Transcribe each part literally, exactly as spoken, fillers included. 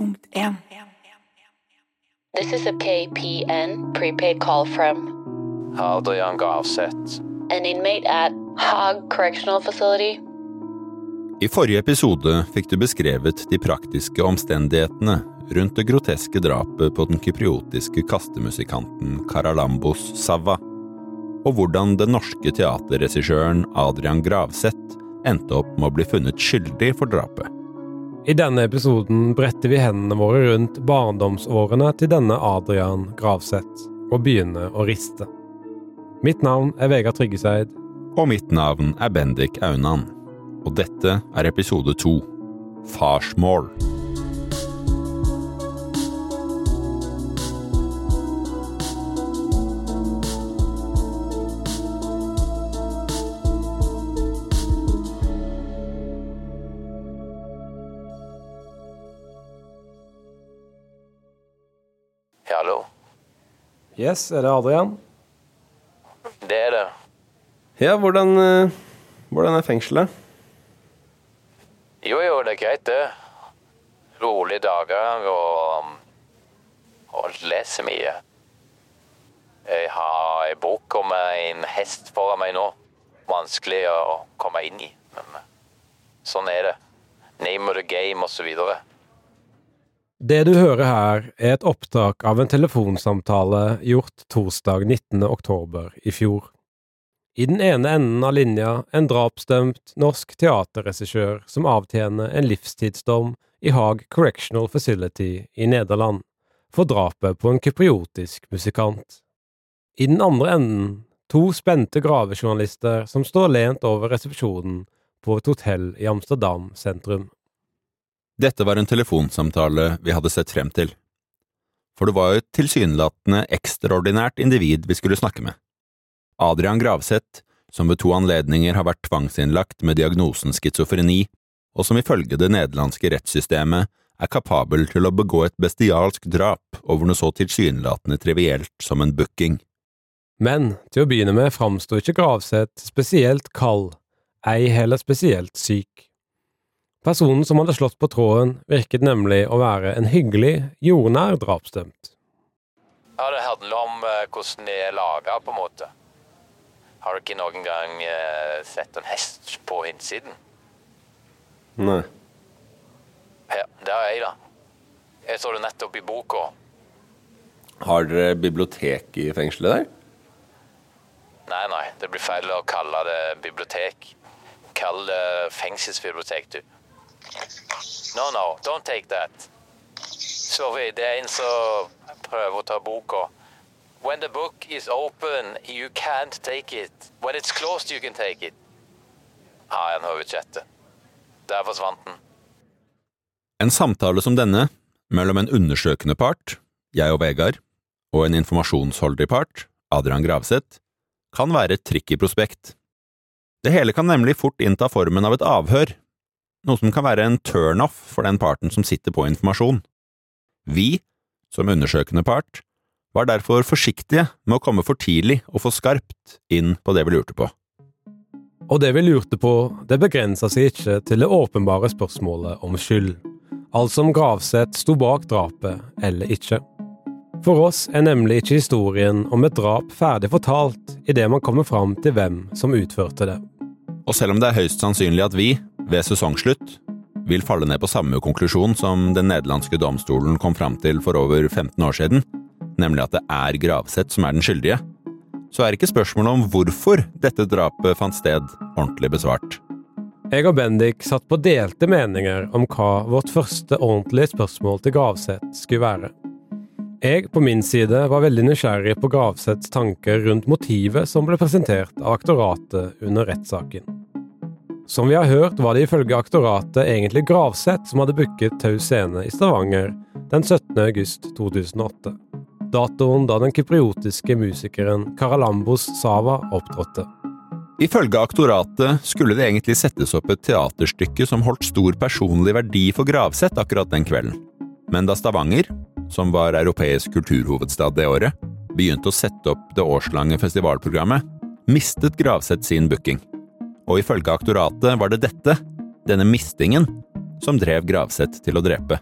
punkt en. This is a K P N prepaid call from Adrian Gravseth. an inmate at Haag Correctional Facility. I forrige episode fikk du beskrevet de praktiske omstendighetene rundt det groteske drapet på den kypriotiske kastemusikanten Karalambos Sava, og hvordan den norske teaterregissøren Adrian Gravseth endte opp med å bli funnet skyldig for drapet. I denne episoden bretter vi hendene våre rundt barndomsårene til denne Adrian Gravseth og begynner å riste. Mitt navn er Vegard Tryggeseid. Og mitt navn er Bendik Aunan, og dette er episode to, Farsmål. Hallo? Yes, er det Adrian? Det er det. Ja, hvordan, eh, hvordan er fengselet? Jo, jo, det er greit det. Rolige dager og, og leser mye. Jeg har en bok om en hest foran meg nå. Vanskelig å komme inn i, men sånn er det. Name of the game og så videre. Det du hører her er et opptak av en telefonsamtale gjort torsdag nittende oktober i fjor. I den ene enden av linja en drapsdømt norsk teaterregissør som avtjener en livstidsdom i Haag Correctional Facility i Nederland for drapet på en kypriotisk musikant. I den andre enden to spente gravejournalister som står lent over resepsjonen på et hotell i Amsterdam sentrum. Dette var en telefonsamtale vi hadde sett frem til. For det var jo et tilsynelatende ekstraordinært individ vi skulle snakke med. Adrian Gravseth, som ved to anledninger har vært tvangsinnlagt med diagnosen schizofreni, og som ifølge det nederlandske rettssystemet er kapabel til å begå et bestialsk drap over noe så tilsynelatende trivielt som en booking. Men til å begynne med framstod ikke Gravseth spesielt kald, ei heller spesielt syk. Personen som hadde slått på tråden virket nemlig å være en hyggelig, jordnær drapsdømt. Ja, det handler om uh, hvordan det er laget på en måte. Har du ikke noen gang uh, sett en hest på innsiden? Nei. Ja, det har jeg da. Jeg så det nettopp i boka. Har dere bibliotek i fengselet der? Nei, nei, det blir feil å kalle det bibliotek. Kall det fengselsbibliotek, du. No, no, don't take that. Sorry, det er en som prøver å ta boka. When the book is open, you can't take it. When it's closed, you can take it. Ja, jeg hører ikke etter. Der forsvant den. En samtale som denne, mellom en undersøkende part, jeg og Vegard, og en informasjonsholdig part, Adrian Gravseth, kan være et tricky prospekt. Det hele kan nemlig fort innta formen av et avhør, noe som kan være en turn-off for den parten som sitter på informasjon. Vi, som undersøkende part, var derfor forsiktige med å komme for tidlig og for skarpt inn på det vi lurte på. Og det vi lurte på, det begrenset seg ikke til det åpenbare spørsmålet om skyld, altså om Gravseth sto bak drapet eller ikke. For oss er nemlig ikke historien om et drap ferdig fortalt i det man kommer fram til hvem som utførte det. Og selv om det er høyst sannsynlig at vi, ved sesongslutt, vil falle ned på samme konklusjon som den nederlandske domstolen kom fram til for over femten år siden, nemlig at det er Gravseth som er den skyldige, så er ikke spørsmålet om hvorfor dette drapet fant sted ordentlig besvart. Jeg og Bendik satt på delte meninger om hva vårt første ordentlige spørsmål til Gravseth skulle være. Jeg på min side var veldig nysgjerrig på Gravseths tanker rundt motivet som ble presentert av aktoratet under rettssaken. Som vi har hørt var det ifølge aktoratet egentlig Gravseth som hadde booket Tau Scene i Stavanger den syttende august to tusen og åtte, datoen da den kypriotiske musikeren Karalambos Sava opptrådte. Ifølge aktoratet skulle det egentlig settes opp et teaterstykke som holdt stor personlig verdi for Gravseth akkurat den kvelden. Men da Stavanger, som var europeisk kulturhovedstad det året, begynte å sette opp det årslange festivalprogrammet, mistet Gravseth sin booking. Og ifølge aktoratet var det dette, denne mistingen, som drev Gravseth til å drepe.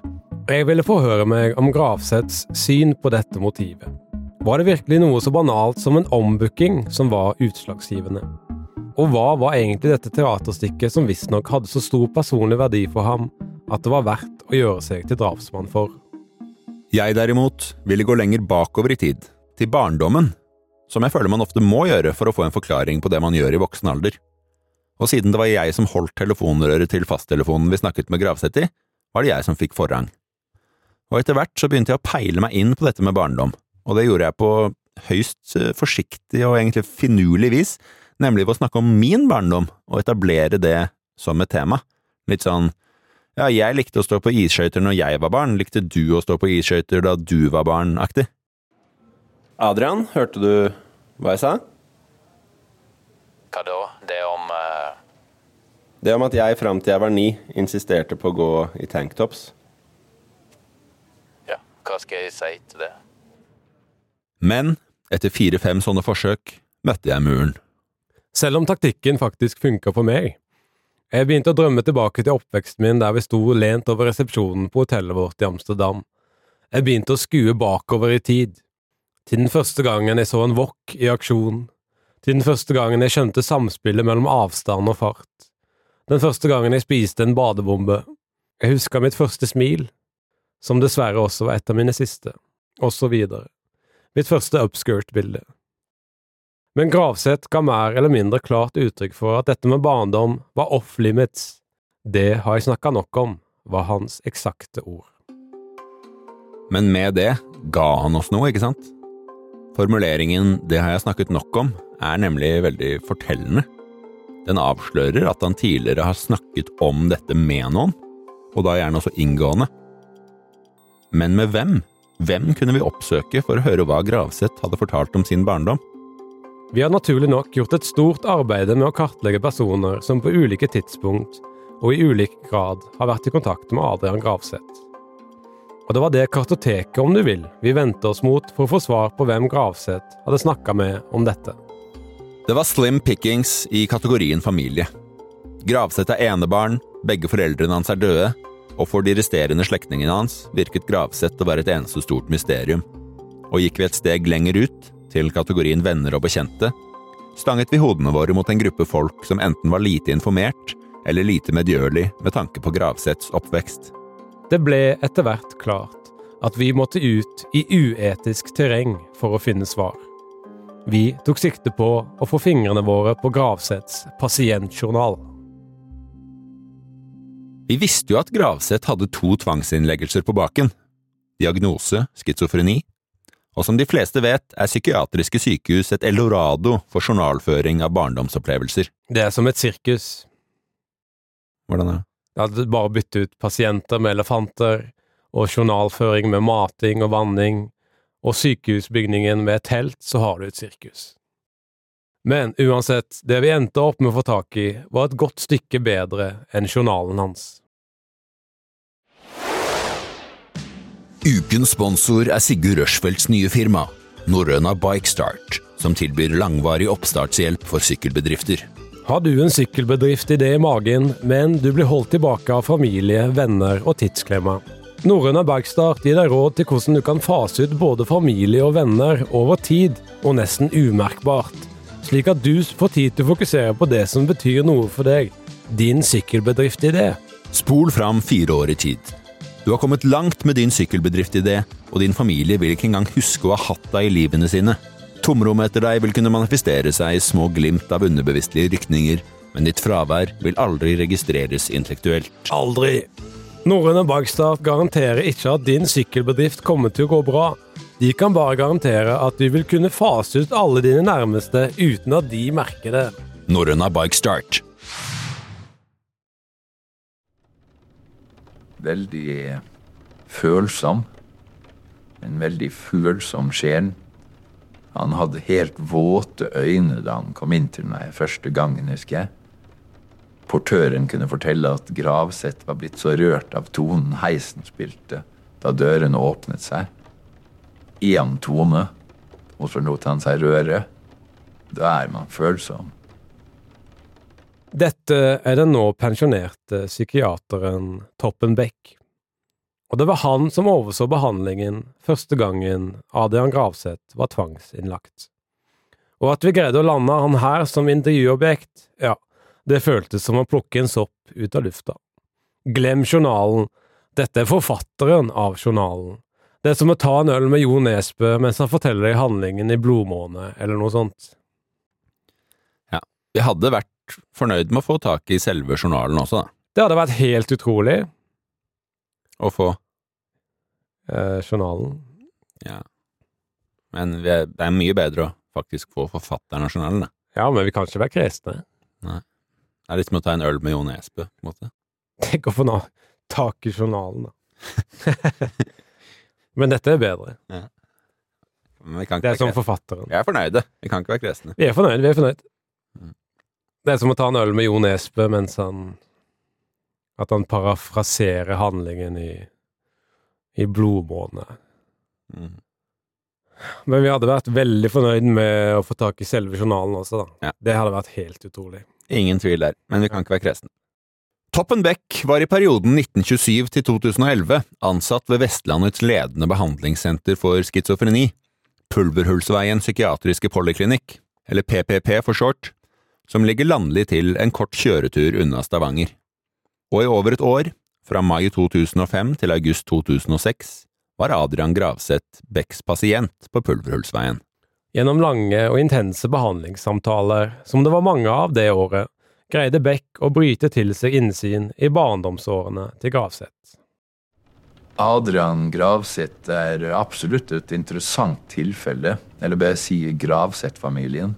Jeg ville få høre meg om Grafseths syn på dette motivet. Var det virkelig noe så banalt som en ombooking som var utslagsgivende? Og hva var egentlig dette teaterstykket som visstnok hadde så stor personlig verdi for ham at det var verdt å gjøre seg til drapsmann for? Jeg derimot ville gå lenger bakover i tid, til barndommen, som jeg føler man ofte må gjøre for å få en forklaring på det man gjør i voksen alder. Og siden det var jeg som holdt telefonrøret til fasttelefonen vi snakket med Grafseth i, var det jeg som fikk forrang. Og etter hvert så begynte jeg å peile meg inn på dette med barndom, og det gjorde jeg på høyst forsiktig og egentlig finurlig vis, nemlig ved å snakke om min barndom og etablere det som et tema. Litt sånn, ja, jeg likte å stå på isskøyter når jeg var barn, likte du å stå på isskøyter da du var barn-aktig? Adrian, hørte du hva jeg sa? Hva da? Det om... Uh... Det om at jeg frem til jeg var ni insisterte på å gå i tanktops. Ja, hva skal jeg si til det? Men etter fire-fem sånne forsøk møtte jeg muren. Selv om taktikken faktisk funket for meg. Jeg begynte å drømme tilbake til oppveksten min der vi sto lent over resepsjonen på hotellet vårt i Amsterdam. Jeg begynte å skue bakover i tid. Til den første gangen jeg så en wok i aksjon. Til den første gangen jeg skjønte samspillet mellom avstand og fart. Den første gangen jeg spiste en badebombe. Jeg husker mitt første smil, som dessverre også var et av mine siste, og så videre. Mitt første upskirt-bilde. Men Grafseth ga mer eller mindre klart uttrykk for at dette med barndom var off-limits. Det har jeg snakket nok om, var hans eksakte ord. Men med det ga han oss noe, ikke sant? Formuleringen «det har jeg snakket nok om» er nemlig veldig fortellende. Den avslører at han tidligere har snakket om dette med noen, og da gjerne også inngående. Men med hvem? Hvem kunne vi oppsøke for å høre hva Grafseth hadde fortalt om sin barndom? Vi har naturlig nok gjort et stort arbeid med å kartlegge personer som på ulike tidspunkt og i ulik grad har vært i kontakt med Adrian Grafseth. Og det var det kartoteket, om du vil, vi ventet oss mot for å få svar på hvem Grafseth hadde snakket med om dette. Det var slim pickings i kategorien familie. Grafseth er enebarn, begge foreldrene hans er døde, og for de resterende slektningene hans virket Grafseth å være et eneste stort mysterium. Og gikk vi et steg lenger ut, til kategorien venner og bekjente, stanget vi hodene våre mot en gruppe folk som enten var lite informert, eller lite medgjørlig med tanke på Grafseths oppvekst. Det ble etter hvert klart at vi måtte ut i uetisk terreng for å finne svar. Vi tok sikte på å få fingrene våre på Grafseths pasientjournal. Vi visste jo at Grafseth hadde to tvangsinnleggelser på baken. Diagnose, schizofreni. Og som de fleste vet, er psykiatriske sykehus et eldorado for journalføring av barndomsopplevelser. Det er som et sirkus. Hvordan er det? Ja, bare bytte ut pasienter med elefanter, og journalføring med mating og vanning, og sykehusbygningen med et telt, så har du et sirkus. Men uansett, det vi endte opp med å få tak i, var et godt stykke bedre enn journalen hans. Ukens sponsor er Sigurd Rørsfeldts nye firma, Norrøna Bikestart, som tilbyr langvarig oppstartshjelp for sykkelbedrifter. Har du en sykkelbedriftidé i magen, men du blir holdt tilbake av familie, venner og tidsklemma? Norrøna Bikestart gir deg råd til hvordan du kan fase ut både familie og venner over tid, og nesten umerkbart, slik at du får tid til å fokusere på det som betyr noe for deg, din sykkelbedriftidé. Spol fram fire år i tid. Du har kommet langt med din sykkelbedriftidé, og din familie vil ikke engang huske å ha hatt deg i livene sine. Tomrommet etter deg vil kunne manifestere seg i små glimt av underbevisstlige rykninger, men ditt fravær vil aldri registreres intellektuelt. Aldri. Norrøna Bikestart garanterer ikke at din sykkelbedrift kommer til å gå bra. De kan bare garantere at du vil kunne fase ut alle dine nærmeste uten at de merker det. Norrøna Bikestart. Veldig følsom. En veldig følsom sjel. Han hadde helt våte øyne da han kom inn til meg første gangen, husker jeg. Portøren kunne fortelle at Grafseth var blitt så rørt av tonen heisen spilte da dørene åpnet seg. En tone, og så lot han seg røre. Da er man følsom. Dette er den nå pensjonerte psykiateren Toppen Beck. og det var han som overså behandlingen første gangen Adrian Gravseth var tvangsinnlagt. Og at vi greide å lande han her som intervjuobjekt, ja, det føltes som å plukke en sopp ut av lufta. Glem journalen, dette er forfatteren av journalen. Det er som å ta en øl med Jo Nesbø mens han forteller i handlingen i Blodmåne, eller noe sånt. Ja, vi hadde vært fornøyd med å få tak i selve journalen også, da. Det hadde vært helt utrolig. Å få? Eh, journalen. Ja. Men vi er, det er mye bedre å faktisk få forfatteren av journalen, da. Ja, men vi kan ikke være kresne. Nei. Det er litt som å ta en øl med Jo Nesbø, på en måte. Tenk å få nå tak i journalen, da. Men dette er bedre. Ja. Men vi kan ikke det er som være forfatteren. Vi er fornøyde. Vi kan ikke være kresne. Vi er fornøyde, vi er fornøyde. Mm. Det er som å ta en øl med Jo Nesbø mens han at han parafraserer handlingen i i Blodmåne. Mm. Men vi hadde vært veldig fornøyd med å få tak i selve journalen også, da. Ja. Det hadde vært helt utrolig. Ingen tvil der, men vi kan ikke være kresne. Toppen Beck var i perioden nitten tjuesyv til to tusen og elleve ansatt ved Vestlandets ledende behandlingssenter for schizofreni, Pulverhullsveien psykiatriske poliklinikk, eller P P P for short, som ligger landlig til en kort kjøretur unna Stavanger. Og i over et år, fra mai to tusen og fem til august to tusen og seks, var Adrian Gravseth Becks pasient på Pulverhullsveien. Gjennom lange og intense behandlingssamtaler, som det var mange av det året, greide Beck å bryte til seg innsyn i barndomsårene til Gravseth. Adrian Gravseth er absolutt et interessant tilfelle, eller bare si Gravseth-familien.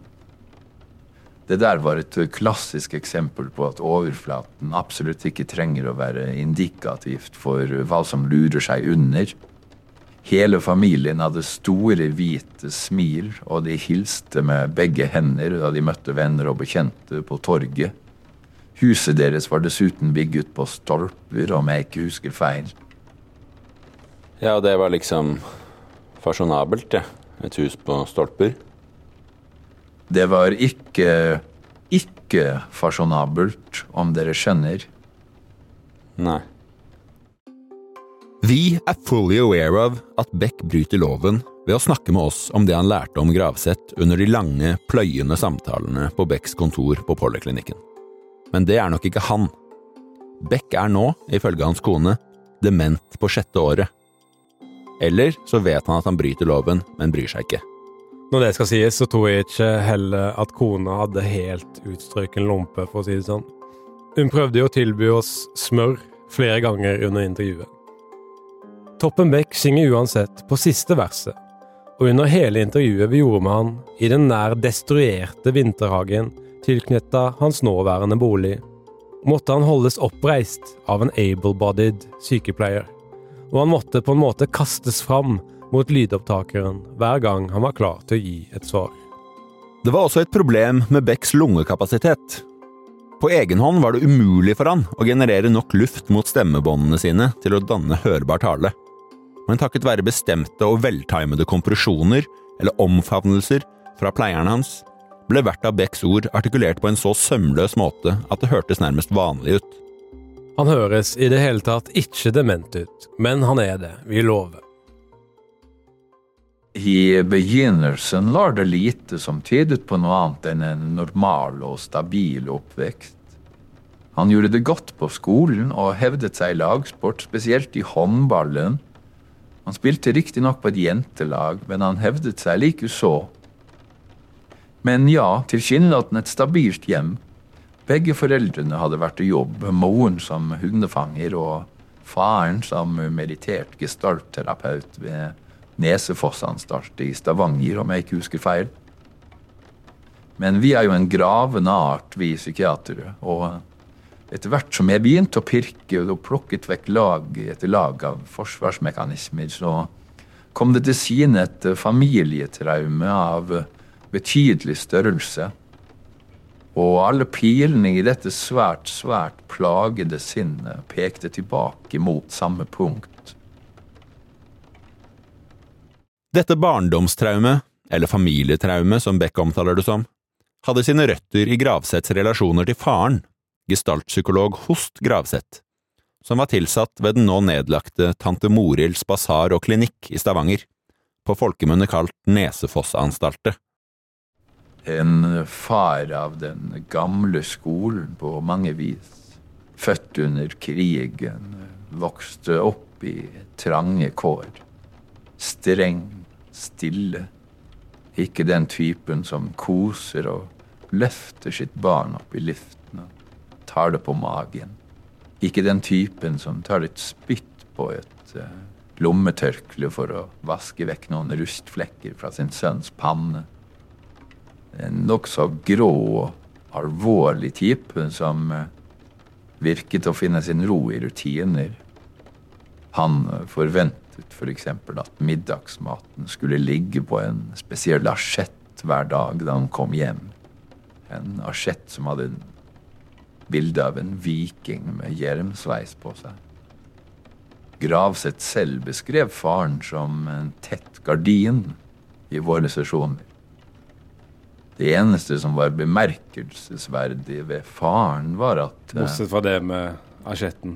Det der var et klassisk eksempel på at overflaten absolutt ikke trenger å være indikativt for hva som lurer seg under. Hele familien hadde store, hvite smil, og de hilste med begge hender da de møtte venner og bekjente på torget. Huset deres var dessuten bygget på stolper, om jeg ikke husker feil. Ja, det var liksom fasjonabelt, ja. Et hus på stolper. Det var ikke, ikke fasjonabelt, om dere skjønner. Nei. Vi er fully aware of at Beck bryter loven ved å snakke med oss om det han lærte om Gravseth under de lange, pløyende samtalene på Becks kontor på poliklinikken. Men det er nok ikke han. Beck er nå, ifølge hans kone, dement på sjette året. Eller så vet han at han bryter loven, men bryr seg ikke. Når det skal sies, så tror jeg ikke heller at kona hadde helt utstrøken lompe, for å si det sånn. Hun prøvde jo å tilby oss smør flere ganger under intervjuet. Toppen Beck synger uansett på siste verset, og under hele intervjuet vi gjorde med han i den nær destruerte vinterhagen tilknyttet hans nåværende bolig, måtte han holdes oppreist av en able-bodied sykepleier, og han måtte på en måte kastes fram mot lydopptakeren hver gang han var klar til å gi et svar. Det var også et problem med Becks lungekapasitet. På egen hånd var det umulig for han å generere nok luft mot stemmebåndene sine til å danne hørbar tale. Men takket være bestemte og veltimede kompresjoner eller omfavnelser fra pleierne hans, ble hvert av Becks ord artikulert på en så sømløs måte at det hørtes nærmest vanlig ut. Han høres i det hele tatt ikke dement ut, men han er det, vi lover. I begynnelsen var det lite som tydet på noe annet enn en normal og stabil oppvekst. Han gjorde det godt på skolen og hevdet seg i lagsport, spesielt i håndballen. Han spilte riktig nok på et jentelag, men han hevdet seg like så. Men ja, tilsynelatende et stabilt hjem. Begge foreldrene hadde vært i jobb, moren som hundefanger og faren som merittert gestaltterapeut ved Nesefossanstalt i Stavanger, om jeg ikke husker feil. Men vi er jo en gravende art, vi psykiatere, og etter hvert som jeg begynte å pirke og plukket vekk lag etter lag av forsvarsmekanismer, så kom det til syne et familietraume av betydelig størrelse. Og alle pilene i dette svært, svært plagede sinnet pekte tilbake mot samme punkt. Dette barndomstraume, eller familietraume som Beck omtaler det som, hadde sine røtter i Gravseths relasjoner til faren, gestaltpsykolog Host Gravseth, som var tilsatt ved den nå nedlagte Tante Morilds Basar og Klinikk i Stavanger, på folkemunne kalt Nesefossanstaltet. En far av den gamle skolen på mange vis, født under krigen, vokste opp i trange kår. Streng, stille. Ikke den typen som koser og løfter sitt barn opp i luften og tar det på magen. Ikke den typen som tar et spytt på et uh, lommetørkle for å vaske vekk noen rustflekker fra sin sønns panne. En nok så grå og alvorlig type som uh, virket å finne sin ro i rutiner. Han uh, forventet for eksempel at middagsmaten skulle ligge på en spesiell asjett hver dag da han kom hjem. En asjett som hadde en bilde av en viking med hjelmsveis på seg. Gravseth selv beskrev faren som en tett gardin i våre sesjoner. Det eneste som var bemerkelsesverdig ved faren var at... Bortsett fra det med asjetten.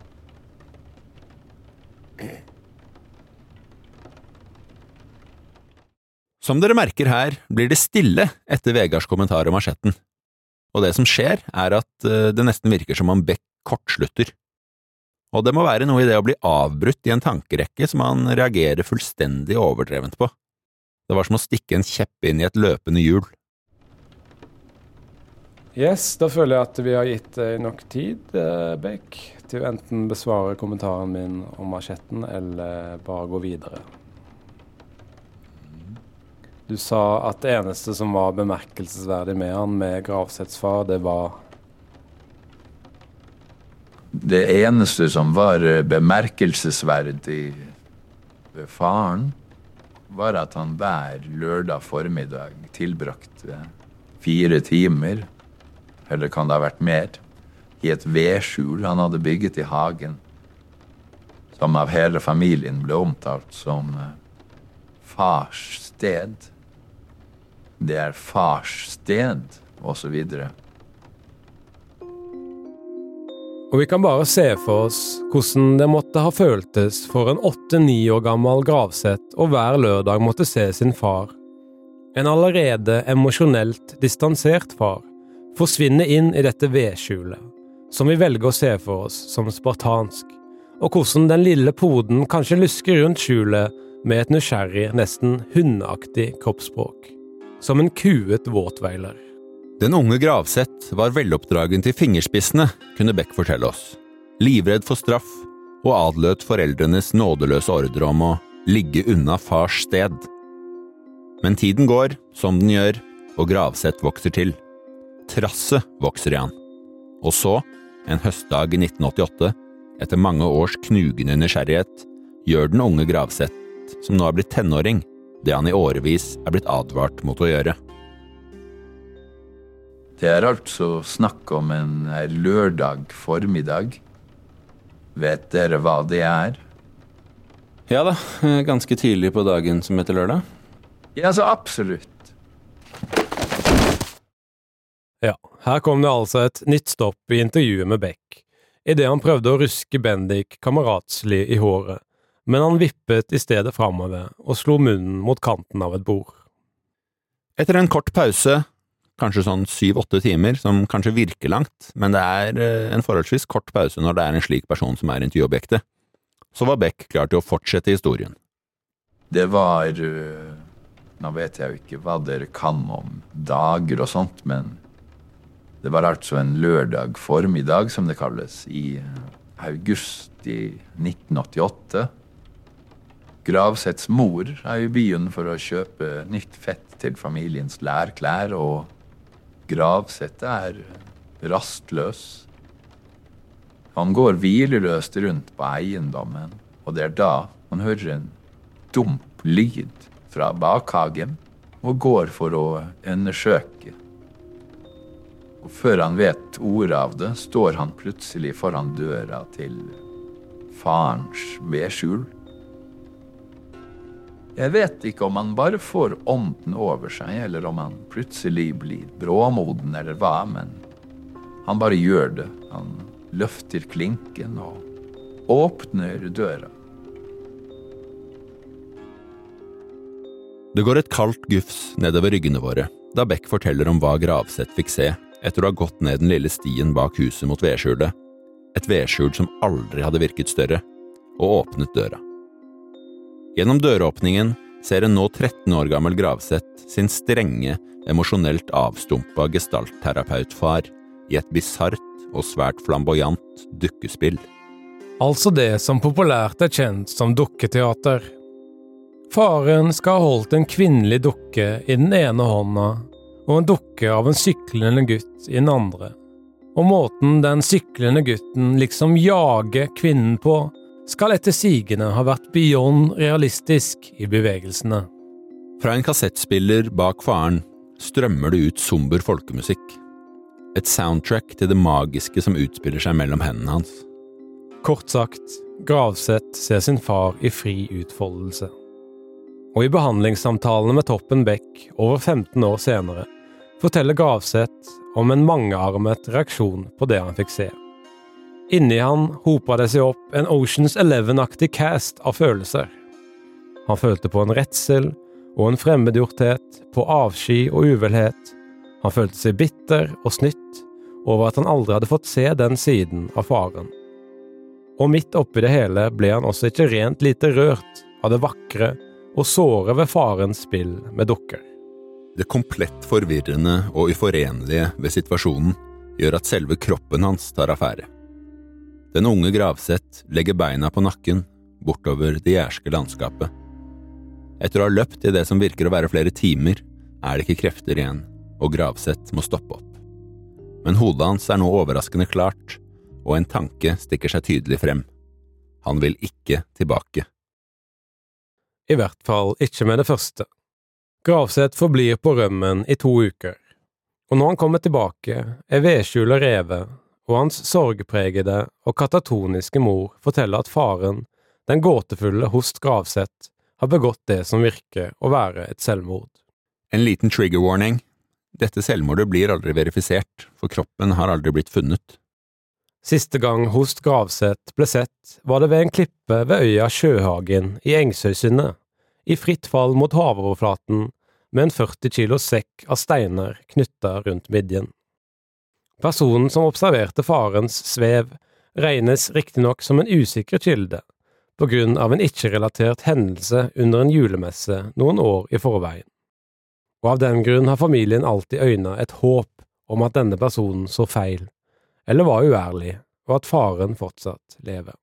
Som dere merker her, blir det stille etter Vegards kommentar om asjetten. Og det som skjer, er at det nesten virker som om Beck kortslutter. Og det må være noe i det å bli avbrutt i en tankerekke som han reagerer fullstendig overdrevent på. Det var som å stikke en kjepp inn i et løpende hjul. Yes, da føler jeg at vi har gitt deg nok tid, Beck, til å enten besvare kommentaren min om asjetten, eller bare gå videre. Du sa at det eneste som var bemerkelsesverdig med han, med Gravseths far, det var... Det eneste som var bemerkelsesverdig ved faren, var at han hver lørdag formiddag tilbrakte fire timer, eller kan det ha vært mer, i et vedskjul han hadde bygget i hagen, som av hele familien ble omtalt som fars sted. Det er fars sted, og så videre. Og vi kan bare se for oss hvordan det måtte ha føltes for en åtte-ni år gammel Gravseth og hver lørdag måtte se sin far. En allerede emosjonelt distansert far forsvinne inn i dette vedskjulet, som vi velger å se for oss som spartansk, og hvordan den lille poden kanskje lusker rundt skjulet med et nysgjerrig, nesten hundeaktig kroppsspråk. Som en kuet våtveiler. Den unge Gravseth var veloppdragen til fingerspissene, kunne Beck fortelle oss. Livredd for straff, og adløt foreldrenes nådeløse ordre om å ligge unna fars sted. Men tiden går, som den gjør, og Gravseth vokser til. Trasset vokser i han. Og så, en høstdag i nitten åttiåtte, etter mange års knugende nysgjerrighet, gjør den unge Gravseth, som nå er blitt tenåring, det han i årevis er blitt advart mot å gjøre. Det er altså snakk om en lørdag formiddag. Vet dere hva det er? Ja da, ganske tidlig på dagen som heter lørdag. Ja, så absolutt. Ja, her kom det altså et nytt stopp i intervjuet med Beck, i det han prøvde å ruske Bendik kameratslig i håret, men han vippet i stedet fremover og slo munnen mot kanten av et bord. Etter en kort pause, kanskje sånn syv-åtte timer, som kanskje virker langt, men det er en forholdsvis kort pause når det er en slik person som er intervjuobjektet, så var Beck klar til å fortsette historien. Det var, nå vet jeg jo ikke hva dere kan om dager og sånt, men det var altså en lørdag formiddag, som det kalles, i august i nitten åttiåtte. Gravseths mor er i byen for å kjøpe nytt fett til familiens lærklær, og Gravseth er rastløs. Han går hvileløst rundt på eiendommen, og det er da han hører en dump lyd fra bakhagen, og går for å undersøke. Og før han vet ordet av det, står han plutselig foran døra til farens vedskjul. Jeg vet ikke om han bare får ånden over seg, eller om han plutselig blir bråmoden eller hva, men han bare gjør det. Han løfter klinken og åpner døra. Det går et kaldt gufs nedover ryggene våre, da Beck forteller om hva Gravseth fikk se etter å ha gått ned den lille stien bak huset mot vedskjulet, et vedskjul som aldri hadde virket større, og åpnet døra. Gjennom døråpningen ser en nå tretten år gammel Gravseth sin strenge, emosjonelt avstumpa gestaltterapeutfar i et bizarrt og svært flamboyant dukkespill. Altså det som populært er kjent som dukketeater. Faren skal ha holdt en kvinnelig dukke i den ene hånda, og en dukke av en syklende gutt i den andre. Og måten den syklende gutten liksom jager kvinnen på, skal etter sigende ha vært beyond realistisk i bevegelsene. Fra en kassettspiller bak faren strømmer det ut somber folkemusikk. Et soundtrack til det magiske som utspiller seg mellom hendene hans. Kort sagt, Gravseth ser sin far i fri utfoldelse. Og i behandlingssamtalene med Toppen Beck over femten år senere, forteller Gravseth om en mangearmet reaksjon på det han fikk se. Inni han hopet det seg opp en Ocean's Eleven-aktig cast av følelser. Han følte på en redsel og en fremmedgjorthet, på avsky og uvelhet. Han følte seg bitter og snytt over at han aldri hadde fått se den siden av faren. Og midt oppi det hele ble han også ikke rent lite rørt av det vakre og såre ved farens spill med dukker. Det komplett forvirrende og uforenlige ved situasjonen gjør at selve kroppen hans tar affære. Den unge Gravseth legger beina på nakken bortover det jærske landskapet. Etter å ha løpt i det som virker å være flere timer, er det ikke krefter igjen, og Gravseth må stoppe opp. Men hodet hans er nå overraskende klart, og en tanke stikker seg tydelig frem. Han vil ikke tilbake. I hvert fall ikke med det første. Gravseth forblir på rømmen i to uker, og når han kommer tilbake, er vedskjulet revet, og hans sorgpregede og katatoniske mor forteller at faren, den gåtefulle Host Gravseth, har begått det som virker å være et selvmord. En liten trigger warning. Dette selvmordet blir aldri verifisert, for kroppen har aldri blitt funnet. Siste gang Host Gravseth ble sett, var det ved en klippe ved øya Sjøhagen i Engsøysundet, i fritt fall mot havoverflaten, med en førti kilos sekk av steiner knyttet rundt midjen. Personen som observerte farens svev regnes riktignok som en usikker kilde, på grunn av en ikke-relatert hendelse under en julemesse noen år i forveien. Og av den grunn har familien alltid øynet et håp om at denne personen så feil, eller var uærlig, og at faren fortsatt lever.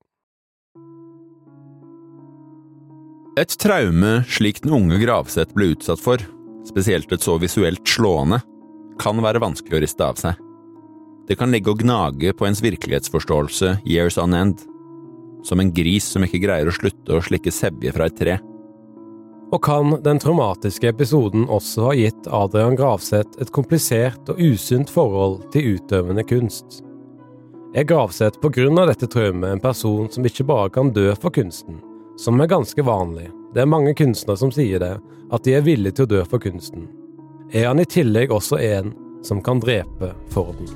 Et traume slik den unge Gravseth ble utsatt for, spesielt et så visuelt slående, kan være vanskelig å riste av seg. Det kan ligge og gnage på ens virkelighetsforståelse years on end, som en gris som ikke greier å slutte å slikke sebje fra et tre. Og kan den traumatiske episoden også ha gitt Adrian Gravseth et komplisert og usunt forhold til utøvende kunst? Er Gravseth på grunn av dette traumet en person som ikke bare kan dø for kunsten, som er ganske vanlig? Det er mange kunstnere som sier det, at de er villige til å dø for kunsten. Er han i tillegg også en som kan drepe for den?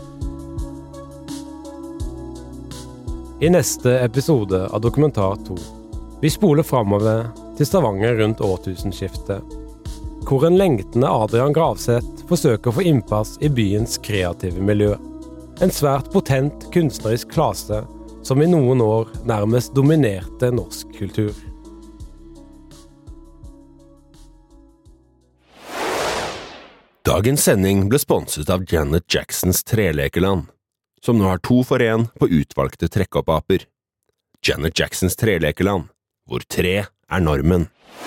I neste episode av Dokumentar to. Vi spoler fremover til Stavanger rundt årtusenskiftet, hvor en lengtende Adrian Gravseth forsøker å få innpass i byens kreative miljø. En svært potent kunstnerisk klase som i noen år nærmest dominerte norsk kultur. Dagens sending ble sponset av Janet Jacksons Trelekeland, som nå har to for en på utvalgte trekkopp-aper. Janet Jacksons Trelekeland, hvor tre er normen.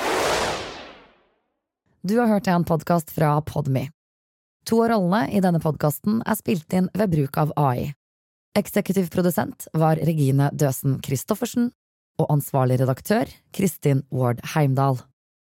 Du har hørt en podcast fra Podme. To av rollene i denne podcasten er spilt inn ved bruk av A I. Eksekutiv produsent var Regine Døsen Kristoffersen, og ansvarlig redaktør Kristin Ward Heimdal.